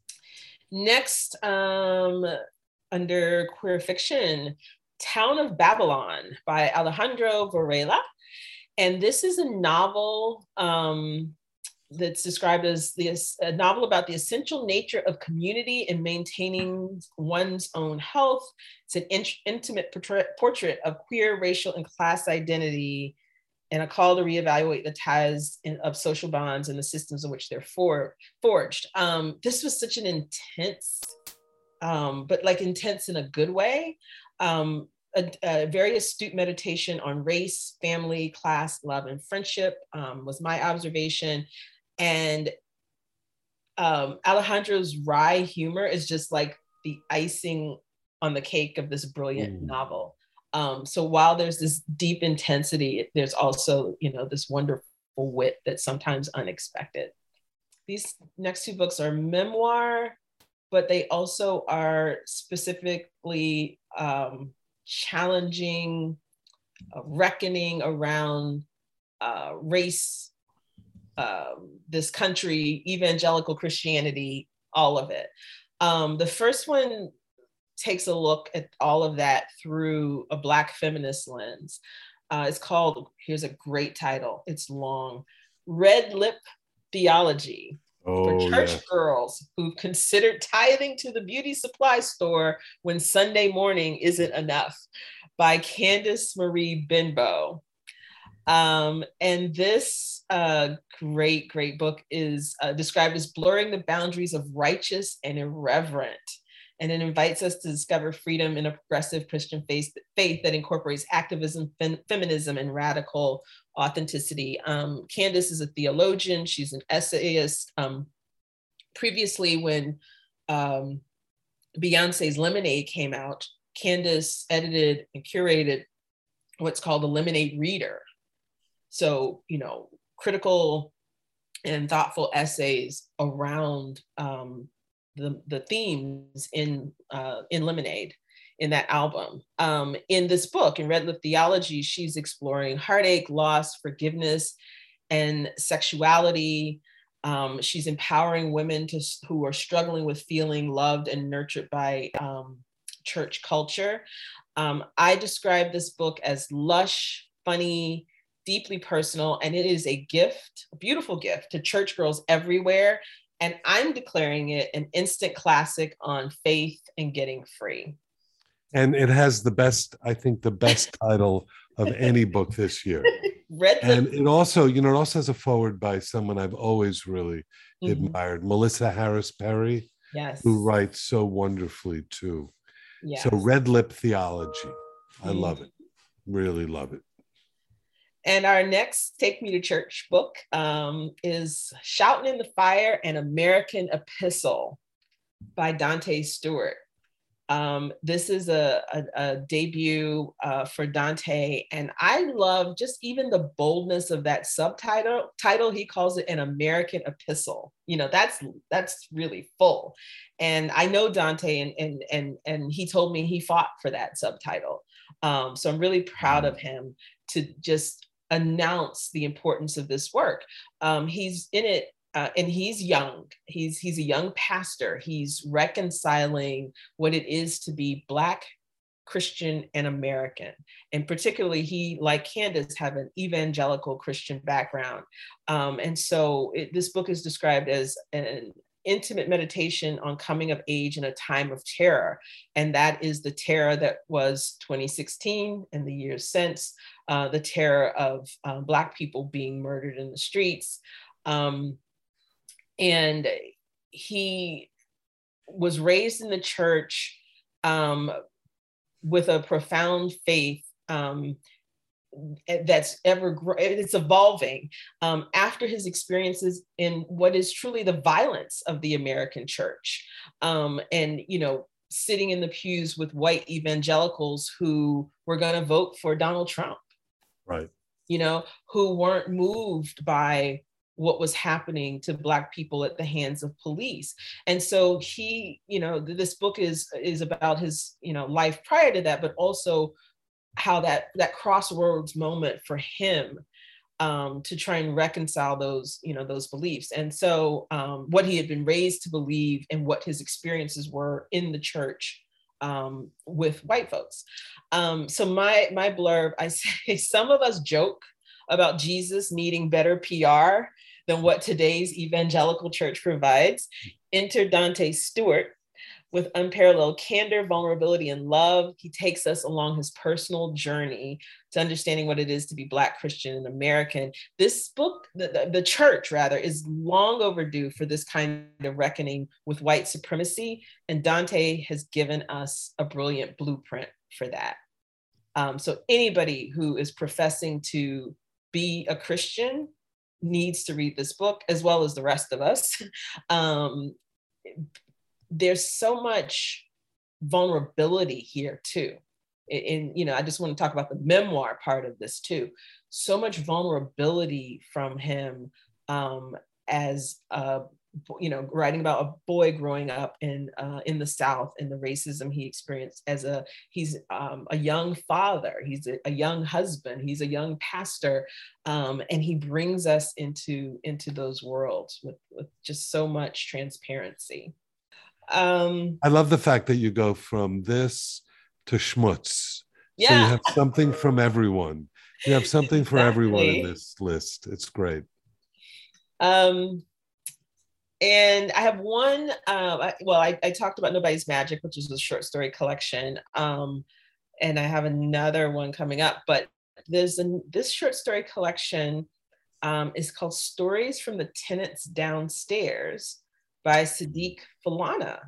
Next, um, under queer fiction, Town of Babylon by Alejandro Varela. And this is a novel um, that's described as the, a novel about the essential nature of community and maintaining one's own health. It's an in- intimate portrait, portrait of queer, racial, and class identity, and a call to reevaluate the ties in, of social bonds and the systems in which they're for, forged. Um, this was such an intense Um, but like intense in a good way, um, a, a very astute meditation on race, family, class, love, and friendship um, was my observation. And um, Alejandro's wry humor is just like the icing on the cake of this brilliant mm. novel. Um, so while there's this deep intensity, there's also, you know, this wonderful wit that's sometimes unexpected. These next two books are memoir, but they also are specifically um, challenging, uh, reckoning around uh, race, um, this country, evangelical Christianity, all of it. Um, the first one takes a look at all of that through a Black feminist lens. Uh, it's called, here's a great title, it's long, Red Lip Theology. Oh, for church yeah. girls who've considered tithing to the beauty supply store when Sunday morning isn't enough, by Candice Marie Benbow. Um, and this uh, great, great book is uh, described as blurring the boundaries of righteous and irreverent. And it invites us to discover freedom in a progressive Christian faith, faith that incorporates activism, fem- feminism, and radical authenticity. Um, Candice is a theologian. She's an essayist. Um, previously, when um, Beyonce's Lemonade came out, Candice edited and curated what's called the Lemonade Reader. So, you know, critical and thoughtful essays around um, the, the themes in, uh, in Lemonade, in that album. Um, in this book, in Red Lip Theology, she's exploring heartache, loss, forgiveness, and sexuality. Um, she's empowering women to, who are struggling with feeling loved and nurtured by um, church culture. Um, I describe this book as lush, funny, deeply personal, and it is a gift, a beautiful gift to church girls everywhere. And I'm declaring it an instant classic on faith and getting free. And it has the best, I think, the best title of any book this year. Red and it also, you know, it also has a foreword by someone I've always really mm-hmm. admired, Melissa Harris Perry, yes, who writes so wonderfully too. Yes. So Red Lip Theology, I mm-hmm. love it, really love it. And our next Take Me to Church book um, is Shouting in the Fire, an American Epistle by Dante Stewart. Um, this is a, a, a debut uh, for Dante, and I love just even the boldness of that subtitle. Title, he calls it an American Epistle. You know, that's that's really full. And I know Dante, and and and and he told me he fought for that subtitle. Um, so I'm really proud of him to just announce the importance of this work. Um, he's in it, uh, and he's young. He's he's a young pastor. He's reconciling what it is to be Black, Christian, and American. And particularly, he, like Candace, have an evangelical Christian background. Um, and so it, this book is described as an intimate meditation on coming of age in a time of terror. And that is the terror that was twenty sixteen and the years since, uh, the terror of uh, Black people being murdered in the streets. Um, and he was raised in the church um, with a profound faith um, that's ever, it's evolving um, after his experiences in what is truly the violence of the American church. Um, and, you know, sitting in the pews with white evangelicals who were going to vote for Donald Trump. Right. You know, who weren't moved by what was happening to Black people at the hands of police. And so he, you know, this book is, is about his, you know, life prior to that, but also how that that crossroads moment for him um, to try and reconcile those, you know, those beliefs. And so um, what he had been raised to believe and what his experiences were in the church um, with white folks. Um, so my my blurb, I say, some of us joke about Jesus needing better P R than what today's evangelical church provides. Enter Dante Stewart. With unparalleled candor, vulnerability, and love, he takes us along his personal journey to understanding what it is to be Black, Christian, and American. This book, the, the, the church rather, is long overdue for this kind of reckoning with white supremacy, and Dante has given us a brilliant blueprint for that. Um, so anybody who is professing to be a Christian needs to read this book, as well as the rest of us. Um, there's so much vulnerability here too. And, you know, I just want to talk about the memoir part of this too. So much vulnerability from him um, as, a, you know, writing about a boy growing up in uh, in the South and the racism he experienced as a, he's um, a young father, he's a, a young husband, he's a young pastor, um, and he brings us into, into those worlds with, with just so much transparency. Um, I love the fact that you go from this to schmutz. Yeah. So you have something from everyone. You have something Exactly. for everyone in this list. It's great. Um, and I have one, uh, I, well, I, I talked about Nobody's Magic, which is a short story collection. Um, and I have another one coming up, but there's a, this short story collection um, is called Stories from the Tenants Downstairs by Sadiq Falana.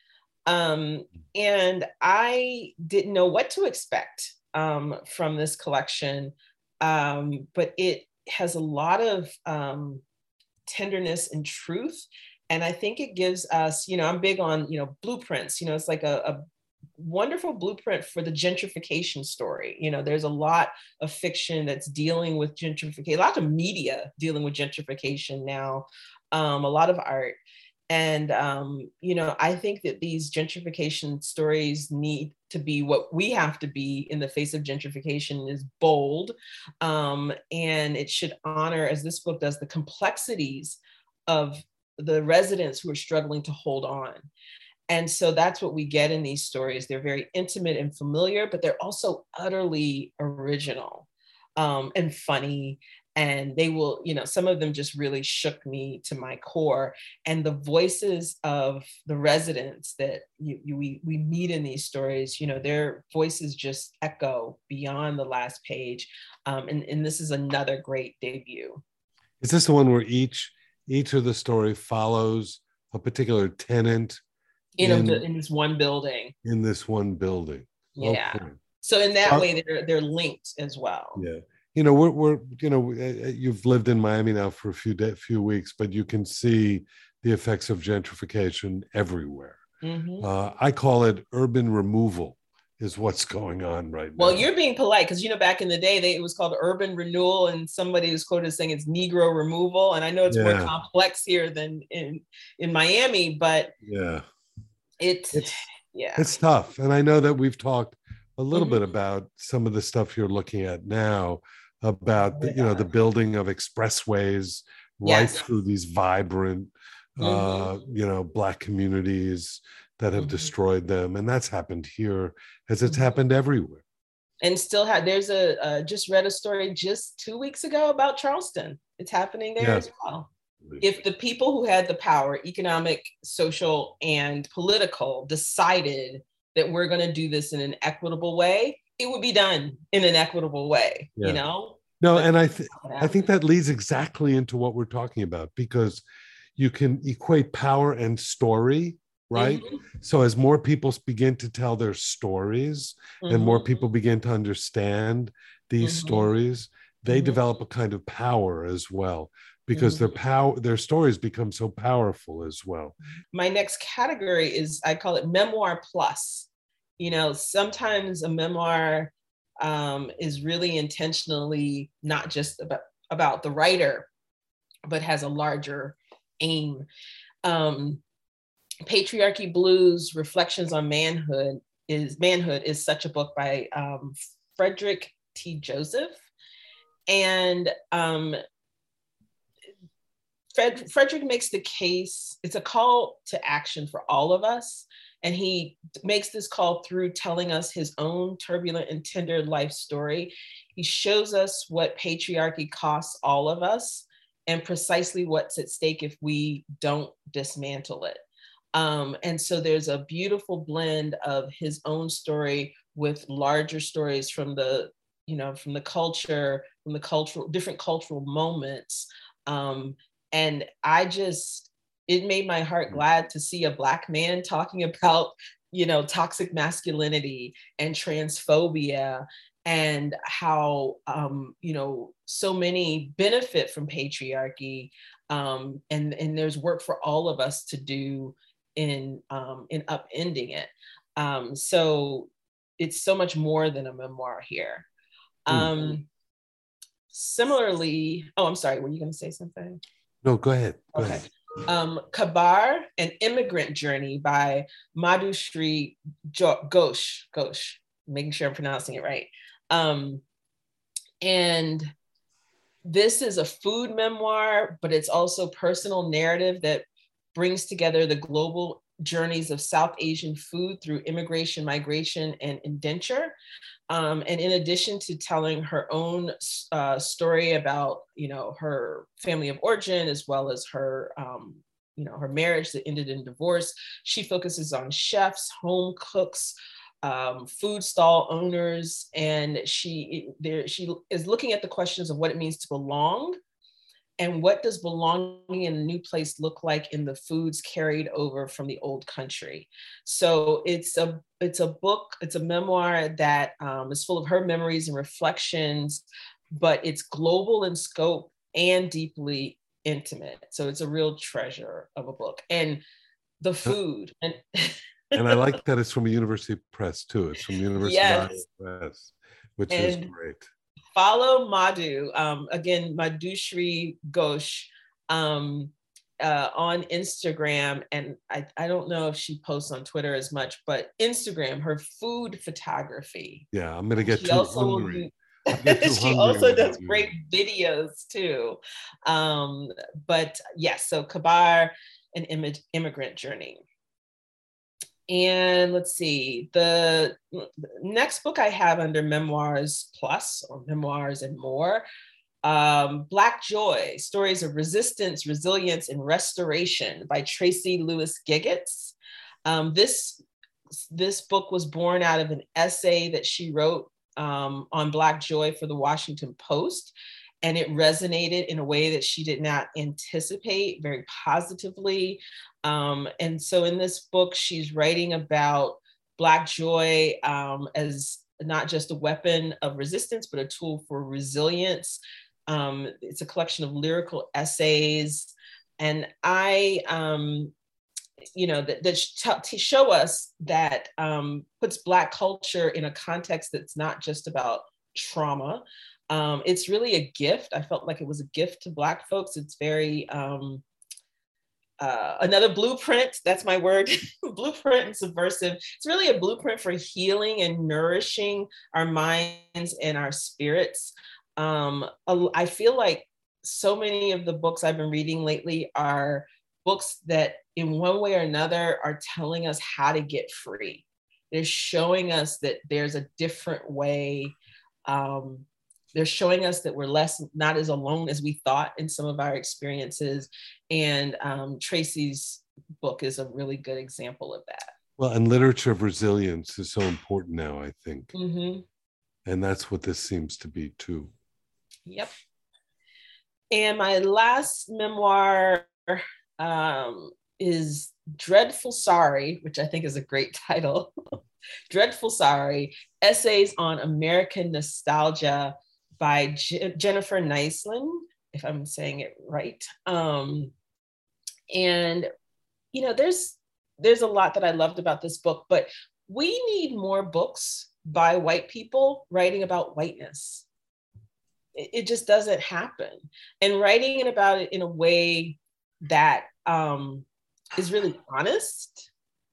Um, and I didn't know what to expect um, from this collection, um, but it has a lot of um, tenderness and truth. And I think it gives us, you know, I'm big on, you know, blueprints, you know, it's like a, a wonderful blueprint for the gentrification story. You know, there's a lot of fiction that's dealing with gentrification, a lot of media dealing with gentrification now, um, a lot of art. And, um, you know, I think that these gentrification stories need to be what we have to be in the face of gentrification, is bold. Um, and it should honor, as this book does, the complexities of the residents who are struggling to hold on. And so that's what we get in these stories. They're very intimate and familiar, but they're also utterly original um, and funny. And they will, you know, some of them just really shook me to my core. And the voices of the residents that you, you, we, we meet in these stories, you know, their voices just echo beyond the last page. Um, and, and this is another great debut. Is this the one where each each of the story follows a particular tenant in, in, a, in this one building? In this one building. Yeah. Okay. So in that uh, way, they're they're linked as well. Yeah. You know, we're, we're, you know, you've lived in Miami now for a few day, few weeks, but you can see the effects of gentrification everywhere. Mm-hmm. Uh, I call it urban removal is what's going on right well, now. Well, you're being polite because, you know, back in the day, they, it was called urban renewal, and somebody was quoted saying it's Negro removal. And I know it's yeah. more complex here than in, in Miami, but yeah, it's, it's, yeah, it's tough. And I know that we've talked a little mm-hmm. bit about some of the stuff you're looking at now. about the, you know, the building of expressways right Yes. through these vibrant, uh, Mm-hmm. you know, Black communities that have Mm-hmm. destroyed them. And that's happened here as it's Mm-hmm. happened everywhere. And still have, there's a, uh, just read a story just two weeks ago about Charleston. It's happening there Yeah. as well. If the people who had the power, economic, social, and political, decided that we're going to do this in an equitable way, it would be done in an equitable way, Yeah. you know? No, But and I th- I think that leads exactly into what we're talking about, because you can equate power and story, right? Mm-hmm. So as more people begin to tell their stories, Mm-hmm. and more people begin to understand these Mm-hmm. stories, they mm-hmm. develop a kind of power as well, because mm-hmm. their power, their stories become so powerful as well. My next category is, I call it memoir plus. You know, sometimes a memoir um, is really intentionally not just about, about the writer, but has a larger aim. Um, Patriarchy Blues: Reflections on Manhood is Manhood is such a book by um, Frederick T. Joseph. And um, Fred, Frederick makes the case, it's a call to action for all of us. And he makes this call through telling us his own turbulent and tender life story. He shows us what patriarchy costs all of us and precisely what's at stake if we don't dismantle it. Um, and so there's a beautiful blend of his own story with larger stories from the, you know, from the culture, from the cultural, different cultural moments. Um, and I just, it made my heart glad to see a Black man talking about, you know, toxic masculinity and transphobia, and how, um, you know, so many benefit from patriarchy. Um, and, and there's work for all of us to do in, um, in upending it. Um, so it's so much more than a memoir here. Um, mm-hmm. Similarly, oh, I'm sorry, were you going to say something? No, go ahead. Go okay. ahead. Um, Kabar, An Immigrant Journey by Madhushree Ghosh, Ghosh, making sure I'm pronouncing it right. Um, and this is a food memoir, but it's also personal narrative that brings together the global journeys of South Asian food through immigration, migration, and indenture. Um, and in addition to telling her own uh, story about, you know, her family of origin, as well as her, um, you know, her marriage that ended in divorce, she focuses on chefs, home cooks, um, food stall owners, and she there she is looking at the questions of what it means to belong, and what does belonging in a new place look like in the foods carried over from the old country. So it's a it's a book, it's a memoir that um, is full of her memories and reflections, but it's global in scope and deeply intimate. So it's a real treasure of a book. And the food. And, and I like that it's from a university press too. It's from the University yes. of Iowa Press, which and, is great. Follow Madhu, um, again, Madhushree Ghosh, um, uh, on Instagram. And I, I don't know if she posts on Twitter as much, but Instagram, her food photography. Yeah, I'm going to get she too also, hungry. Too she hungry also does great videos too. Um, but yes, so Kabar, An Im- Immigrant Journey. And let's see, the next book I have under Memoirs Plus, or Memoirs and More, um, Black Joy, Stories of Resistance, Resilience, and Restoration by Tracy Lewis Giggets. Um, this, this book was born out of an essay that she wrote um, on Black Joy for the Washington Post. And it resonated in a way that she did not anticipate, very positively. Um, and so in this book, she's writing about Black joy um, as not just a weapon of resistance, but a tool for resilience. Um, it's a collection of lyrical essays. And I, um, you know, that, that to show us that um, puts Black culture in a context that's not just about trauma. Um, it's really a gift. I felt like it was a gift to Black folks. It's very, um, uh, another blueprint, that's my word, blueprint and subversive. It's really a blueprint for healing and nourishing our minds and our spirits. Um, I feel like so many of the books I've been reading lately are books that in one way or another are telling us how to get free. They're showing us that there's a different way. Um, they're showing us that we're less, not as alone as we thought in some of our experiences. And um, Tracy's book is a really good example of that. Well, and literature of resilience is so important now, I think. Mm-hmm. And that's what this seems to be too. Yep. And my last memoir um, is Dreadful Sorry, which I think is a great title. Dreadful Sorry, Essays on American Nostalgia by J- Jennifer Niceland, if I'm saying it right. Um, and, you know, there's, there's a lot that I loved about this book, but we need more books by white people writing about whiteness. It, it just doesn't happen. And writing it about it in a way that um, is really honest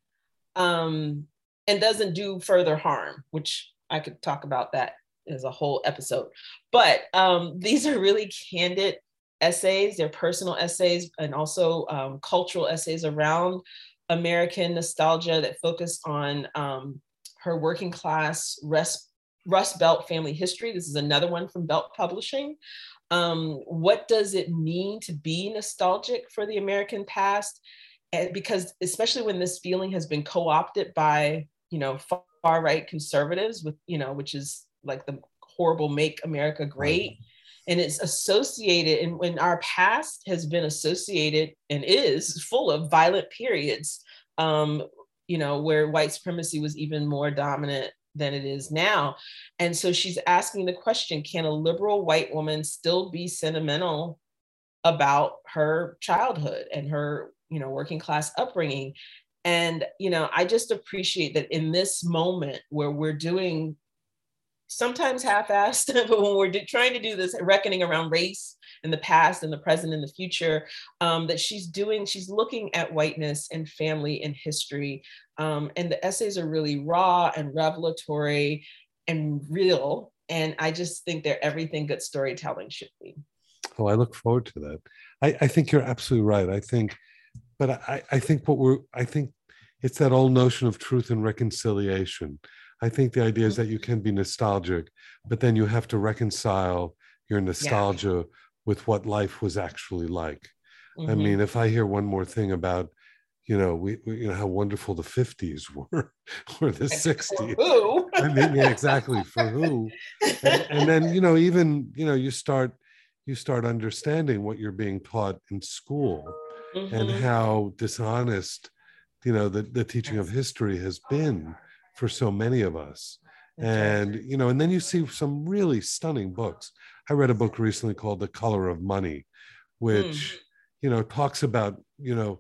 um, and doesn't do further harm, which I could talk about that as a whole episode. But um, these are really candid essays. They're personal essays and also um, cultural essays around American nostalgia that focus on um, her working class Rust, Rust Belt family history. This is another one from Belt Publishing. Um, what does it mean to be nostalgic for the American past? And because especially when this feeling has been co-opted by, you know, far right conservatives with, you know, which is like the horrible Make America Great. And it's associated, and when our past has been associated and is full of violent periods, um, you know, where white supremacy was even more dominant than it is now. And so she's asking the question, can a liberal white woman still be sentimental about her childhood and her, you know, working class upbringing? And, you know, I just appreciate that in this moment where we're doing sometimes half-assed, but when we're do, trying to do this reckoning around race in the past and the present and the future, um, that she's doing, she's looking at whiteness and family and history. Um, and the essays are really raw and revelatory and real. And I just think they're everything good storytelling should be. Oh, I look forward to that. I, I think you're absolutely right. I think, but I, I think what we're, I think it's that old notion of truth and reconciliation. I think the idea is that you can be nostalgic, but then you have to reconcile your nostalgia yeah. with what life was actually like. Mm-hmm. I mean, if I hear one more thing about, you know, we, we you know how wonderful the fifties were, or the sixties. For who? I mean, yeah, exactly. For who? And, and then, you know, even, you know, you start, you start understanding what you're being taught in school mm-hmm. and how dishonest, you know, the, the teaching of history has been for so many of us. And, you know, and then you see some really stunning books. I read a book recently called The Color of Money, which, mm. you know, talks about, you know,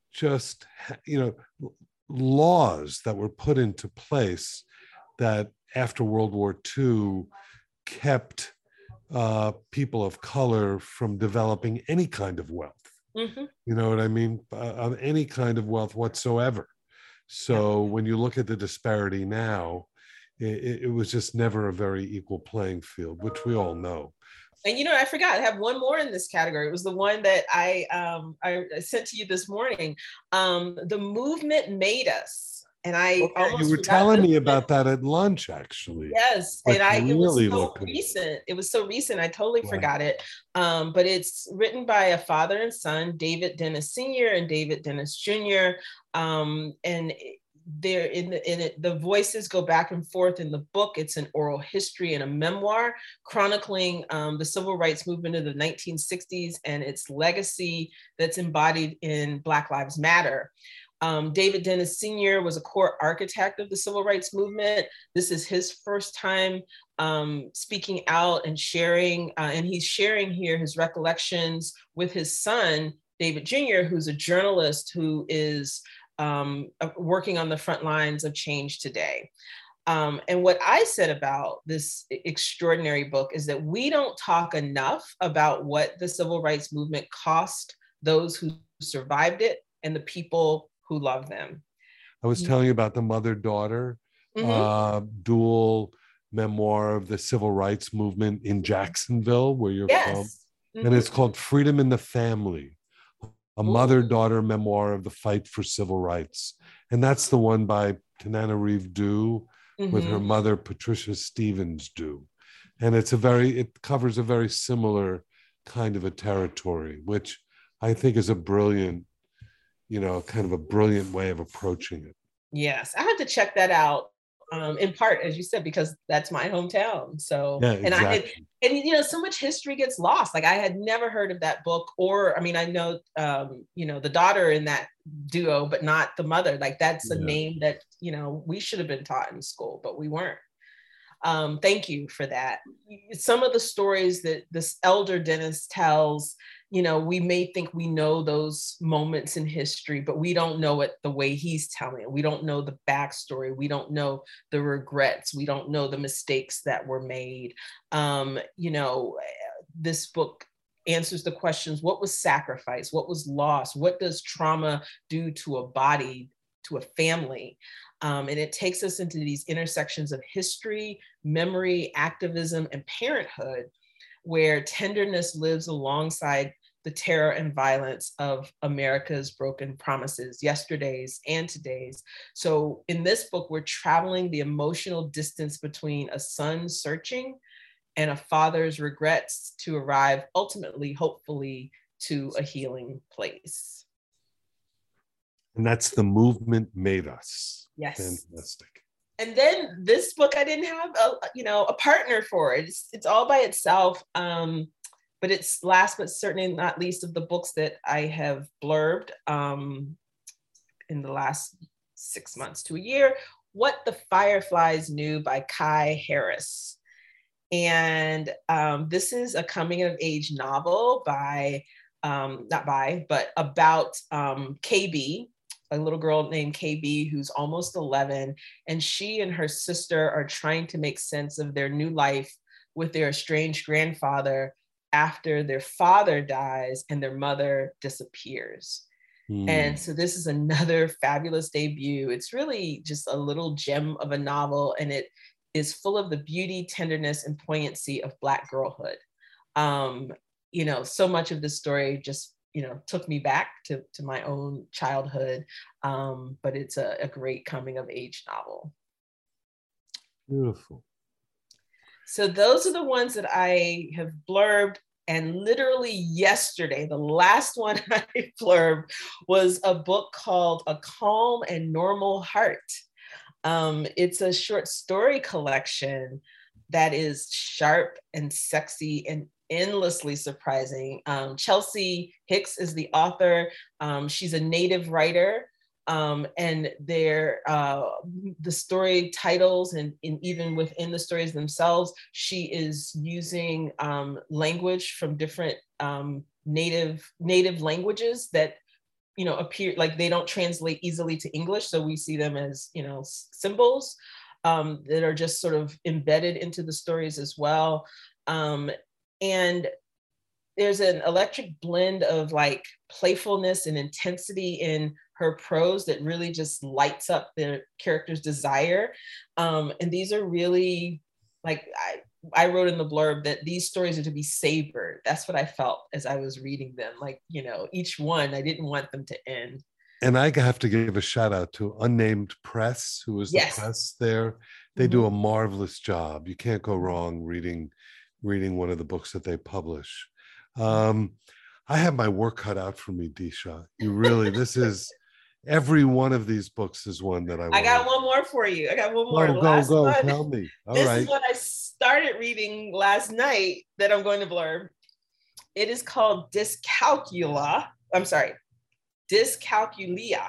just, you know, laws that were put into place that after World War Two kept uh, people of color from developing any kind of wealth. Mm-hmm. You know what I mean? Uh, any kind of wealth whatsoever. So when you look at the disparity now, it, it was just never a very equal playing field, which we all know. And, you know, I forgot, I have one more in this category. It was the one that I, um, I sent to you this morning. Um, The Movement Made Us. And I okay, almost you were telling me about that at lunch, actually. Yes, like and I really it was so recent. It was so recent. I totally wow. forgot it. Um, but it's written by a father and son, David Dennis Senior and David Dennis Junior Um, and there in the in it, the voices go back and forth in the book. It's an oral history and a memoir chronicling um, the civil rights movement of the nineteen sixties and its legacy that's embodied in Black Lives Matter. Um, David Dennis Senior was a core architect of the civil rights movement. This is his first time um, speaking out and sharing, uh, and he's sharing here his recollections with his son, David Junior, who's a journalist who is um, working on the front lines of change today. Um, and what I said about this extraordinary book is that we don't talk enough about what the civil rights movement cost those who survived it and the people who love them. I was telling you about the mother-daughter mm-hmm. uh, dual memoir of the civil rights movement in Jacksonville, where you're Yes. from. Mm-hmm. And it's called Freedom in the Family, a mother-daughter memoir of the fight for civil rights. And that's the one by Tanana Reeve Dew mm-hmm. with her mother, Patricia Stevens Dew. And it's a very, it covers a very similar kind of a territory, which I think is a brilliant, you know, kind of a brilliant way of approaching it. Yes, I have to check that out. Um, in part, as you said, because that's my hometown. So, yeah, and exactly. I had, and you know, so much history gets lost. Like I had never heard of that book, or I mean, I know, um, you know, the daughter in that duo, but not the mother. Like that's a yeah. name that you know we should have been taught in school, but we weren't. Um, thank you for that. Some of the stories that this elder Dennis tells, you know, we may think we know those moments in history, but we don't know it the way he's telling it. We don't know the backstory. We don't know the regrets. We don't know the mistakes that were made. Um, you know, this book answers the questions: what was sacrifice? What was lost? What does trauma do to a body, to a family? Um, and it takes us into these intersections of history, memory, activism, and parenthood, where tenderness lives alongside the terror and violence of America's broken promises, yesterdays and todays. So in this book, we're traveling the emotional distance between a son searching and a father's regrets to arrive ultimately, hopefully, to a healing place. And that's The Movement Made Us. Yes. Fantastic. And then this book, I didn't have a, you know, a partner for it. It's, it's all by itself. Um, but it's last but certainly not least of the books that I have blurbed um, in the last six months to a year. What the Fireflies Knew by Kai Harris. And um, this is a coming of age novel by, um, not by, but about um, K B, a little girl named K B who's almost eleven, and she and her sister are trying to make sense of their new life with their estranged grandfather after their father dies and their mother disappears. Mm. And so this is another fabulous debut. It's really just a little gem of a novel, and it is full of the beauty, tenderness, and poignancy of Black girlhood. Um, you know, so much of this story just you know, took me back to, to my own childhood. Um, but it's a, a great coming of age novel. Beautiful. So those are the ones that I have blurbed. And literally yesterday, the last one I blurbed was a book called A Calm and Normal Heart. Um, it's a short story collection that is sharp and sexy and endlessly surprising. Um, Chelsea Hicks is the author. Um, she's a native writer, um, and their uh, the story titles and, and even within the stories themselves, she is using um, language from different um, native native languages that you know appear like they don't translate easily to English, so we see them as you know symbols um, that are just sort of embedded into the stories as well. Um, And there's an electric blend of like playfulness and intensity in her prose that really just lights up the character's desire. Um, and these are really like, I, I wrote in the blurb that these stories are to be savored. That's what I felt as I was reading them. Like, you know, each one, I didn't want them to end. And I have to give a shout out to Unnamed Press, who is yes. the press there. They mm-hmm. do a marvelous job. You can't go wrong reading reading one of the books that they publish. Um, I have my work cut out for me, Disha. You really, this is, every one of these books is one that I want. I got one more for you. I got one more. Go, go, go, one, tell me. All this right. is what I started reading last night that I'm going to blurb. It is called Dyscalculia. I'm sorry, Dyscalculia.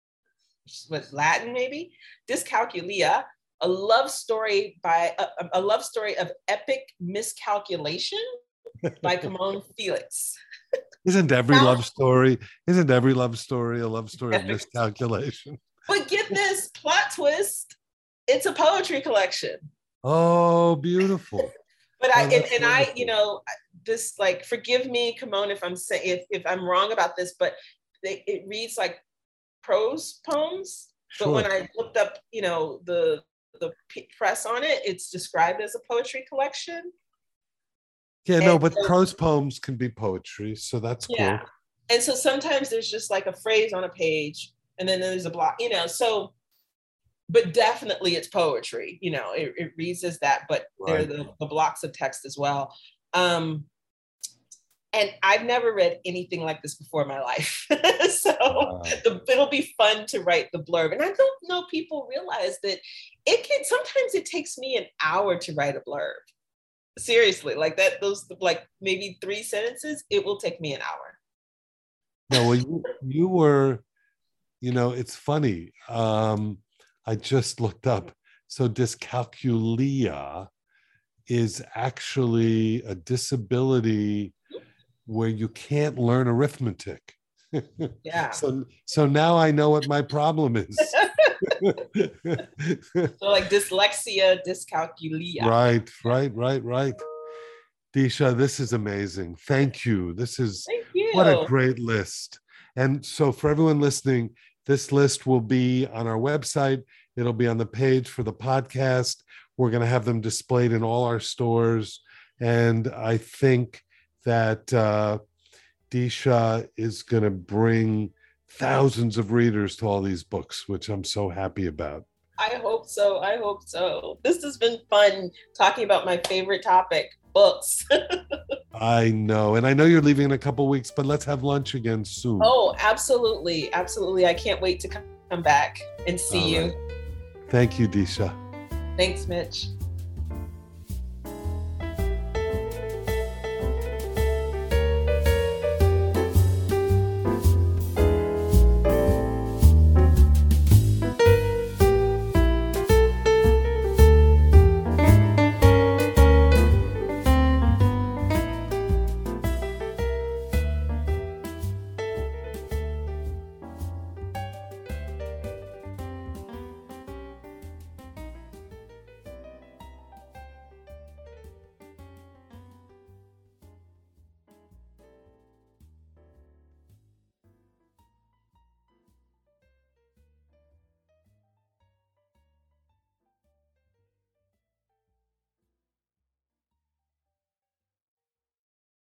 What, Latin maybe? Dyscalculia. A love story by a, a love story of epic miscalculation by Kimon Felix. Isn't every now, love story? Isn't every love story a love story of miscalculation? But get this plot twist: it's a poetry collection. Oh, beautiful! But I oh, and, and I, you know, this like forgive me, Kimon, if I'm saying if if I'm wrong about this, but they, it reads like prose poems. Sure. But when I looked up, you know, the the press on it, it's described as a poetry collection. Yeah, no, and but so, prose poems can be poetry, so that's yeah. cool. And so sometimes there's just like a phrase on a page, and then there's a block, you know, so, but definitely it's poetry, you know, it, it reads as that, but right. there are the, the blocks of text as well. Um, and I've never read anything like this before in my life. so wow. the, it'll be fun to write the blurb. And I don't know people realize that it can, sometimes it takes me an hour to write a blurb. Seriously, like that, those like maybe three sentences, it will take me an hour. No, well, you, you were, you know, it's funny. Um, I just looked up. So dyscalculia is actually a disability where you can't learn arithmetic. Yeah. So, so now I know what my problem is. So like dyslexia, dyscalculia. Right, right, right, right. Disha, this is amazing. Thank you. This is Thank you. What a great list. And so for everyone listening, this list will be on our website. It'll be on the page for the podcast. We're going to have them displayed in all our stores. And I think that uh, Disha is going to bring thousands of readers to all these books, which I'm so happy about. I hope so. I hope so. This has been fun talking about my favorite topic, books. I know. And I know you're leaving in a couple of weeks, but let's have lunch again soon. Oh, absolutely. Absolutely. I can't wait to come back and see all you. Right. Thank you, Disha. Thanks, Mitch.